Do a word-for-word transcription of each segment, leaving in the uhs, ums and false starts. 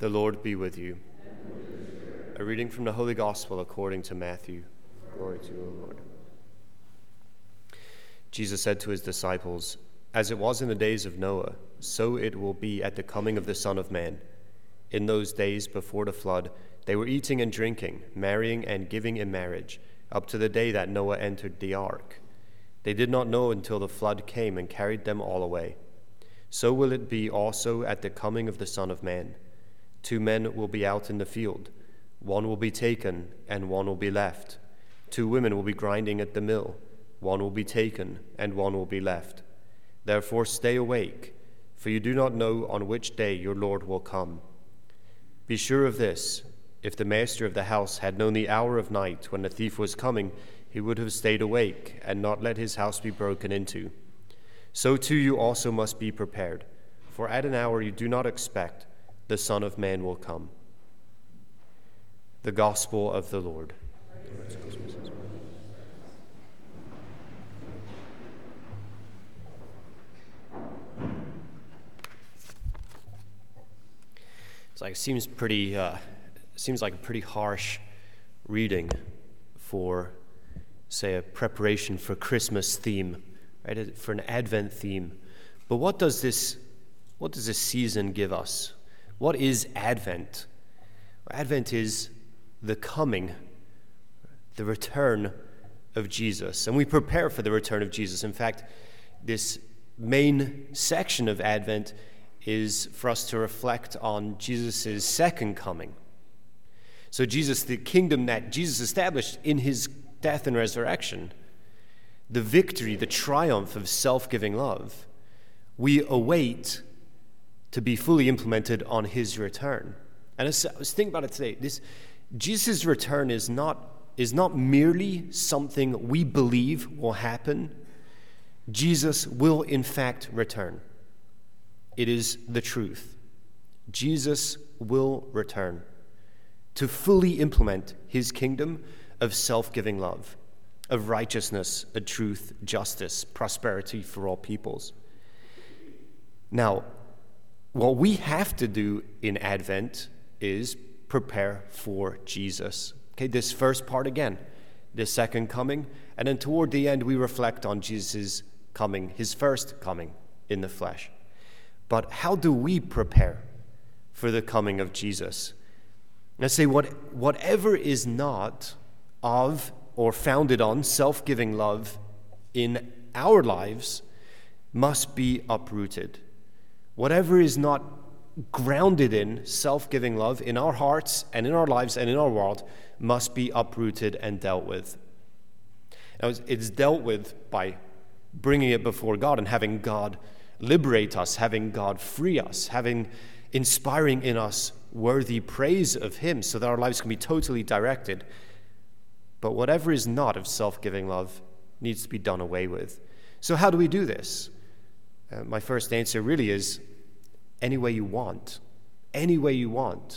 The Lord be with you. A reading from the Holy Gospel according to Matthew. Glory to you, O Lord. Jesus said to his disciples, "As it was in the days of Noah, so it will be at the coming of the Son of Man. In those days before the flood, they were eating and drinking, marrying and giving in marriage, up to the day that Noah entered the ark. They did not know until the flood came and carried them all away. So will it be also at the coming of the Son of Man. Two men will be out in the field. One will be taken, and one will be left. Two women will be grinding at the mill. One will be taken, and one will be left. Therefore stay awake, for you do not know on which day your Lord will come. Be sure of this, if the master of the house had known the hour of night when the thief was coming, he would have stayed awake and not let his house be broken into. So too you also must be prepared, for at an hour you do not expect, the Son of Man will come." The Gospel of the Lord. It's like it seems pretty uh, seems like a pretty harsh reading for, say, a preparation for Christmas theme, right? For an Advent theme. But what does this what does this season give us? What is Advent? Advent is the coming, the return of Jesus. And we prepare for the return of Jesus. In fact, this main section of Advent is for us to reflect on Jesus' second coming. So Jesus, the kingdom that Jesus established in his death and resurrection, the victory, the triumph of self-giving love, we await to be fully implemented on his return. And as I was thinking about it today, this Jesus' return is not, is not merely something we believe will happen. Jesus will in fact return. It is the truth. Jesus will return to fully implement his kingdom of self-giving love, of righteousness, of truth, justice, prosperity for all peoples. Now, what we have to do in Advent is prepare for Jesus. Okay, this first part again, the second coming, and then toward the end we reflect on Jesus' coming, his first coming in the flesh. But how do we prepare for the coming of Jesus? Let's say what, whatever is not of or founded on self-giving love in our lives must be uprooted. Whatever is not grounded in self-giving love in our hearts and in our lives and in our world must be uprooted and dealt with. Now, it's dealt with by bringing it before God and having God liberate us, having God free us, having inspiring in us worthy praise of him so that our lives can be totally directed. But whatever is not of self-giving love needs to be done away with. So how do we do this? Uh, my first answer really is any way you want, any way you want.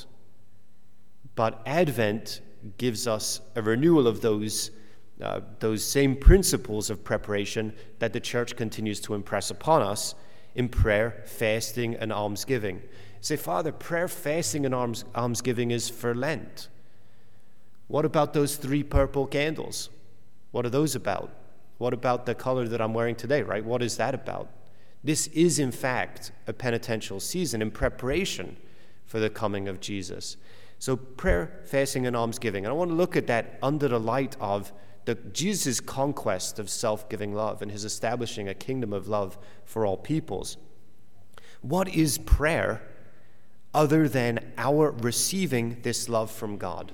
But Advent gives us a renewal of those, uh, those same principles of preparation that the church continues to impress upon us in prayer, fasting, and almsgiving. Say, Father, prayer, fasting, and alms, almsgiving is for Lent. What about those three purple candles? What are those about? What about the color that I'm wearing today, right? What is that about? This is, in fact, a penitential season in preparation for the coming of Jesus. So prayer, fasting, and almsgiving. And I want to look at that under the light of the, Jesus' conquest of self-giving love and his establishing a kingdom of love for all peoples. What is prayer other than our receiving this love from God?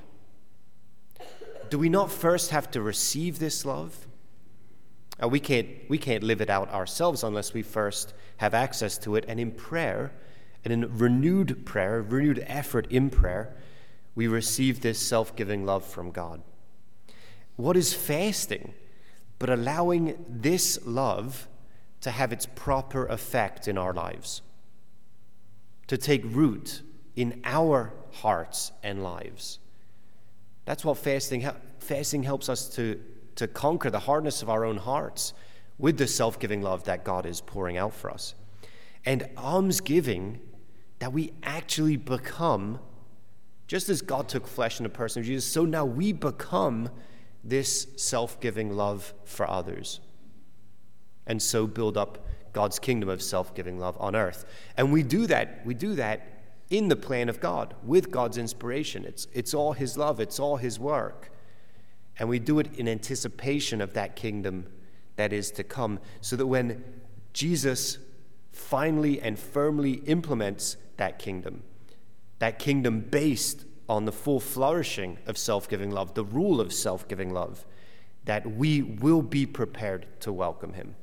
Do we not first have to receive this love? Uh, we can't, we can't live it out ourselves unless we first have access to it. And in prayer, and in renewed prayer, renewed effort in prayer, we receive this self-giving love from God. What is fasting but allowing this love to have its proper effect in our lives, to take root in our hearts and lives? That's what fasting fasting helps us to, to conquer the hardness of our own hearts with the self-giving love that God is pouring out for us. And almsgiving that we actually become, just as God took flesh in the person of Jesus, so now we become this self-giving love for others, and so build up God's kingdom of self-giving love on earth. And we do that, we do that in the plan of God, with God's inspiration. It's, it's all his love, it's all his work. And we do it in anticipation of that kingdom that is to come, so that when Jesus finally and firmly implements that kingdom, that kingdom based on the full flourishing of self-giving love, the rule of self-giving love, that we will be prepared to welcome him.